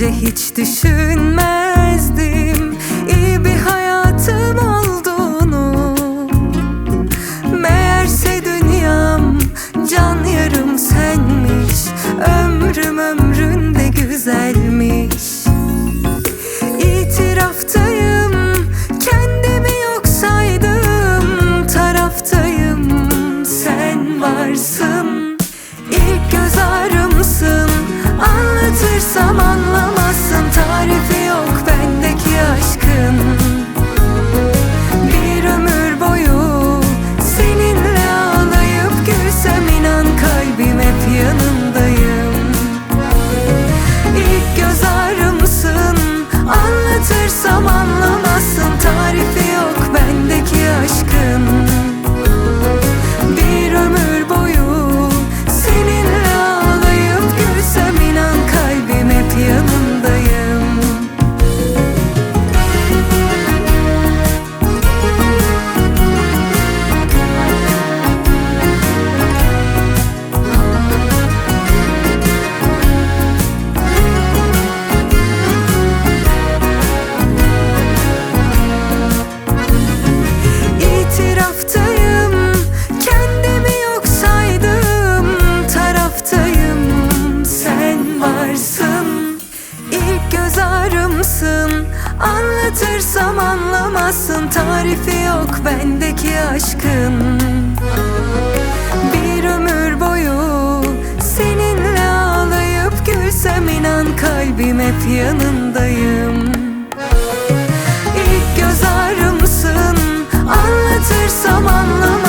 önce hiç düşünmezdim iyi bir hayatım olduğunu. Meğerse dünyam can yarım senmiş, ömrüm ömründe güzelmiş. İtiraftayım, kendimi yok saydım, taraftayım, sen varsın. İlk göz ağrımsın, anlatırsam anlamazsın, tarifi yok bendeki aşkın. Bir ömür boyu seninle ağlayıp gülsem, inan kalbim hep yanındayım. İlk göz ağrımsın, anlatırsam anlamazsın, tarifi yok bendeki aşkın. Bir ömür boyu seninle ağlayıp gülsem, inan kalbim hep yanındayım. İtiraftayım, kendimi yok saydım, taraftayım, sen varsın. İlk göz ağrımsın, anlatırsam anlamazsın, tarifi yok bendeki aşkın. Bir ömür boyu seninle ağlayıp gülsem, inan kalbim hep yanındayım. İlk göz ağrımsın, anlatırsam anlamazsın,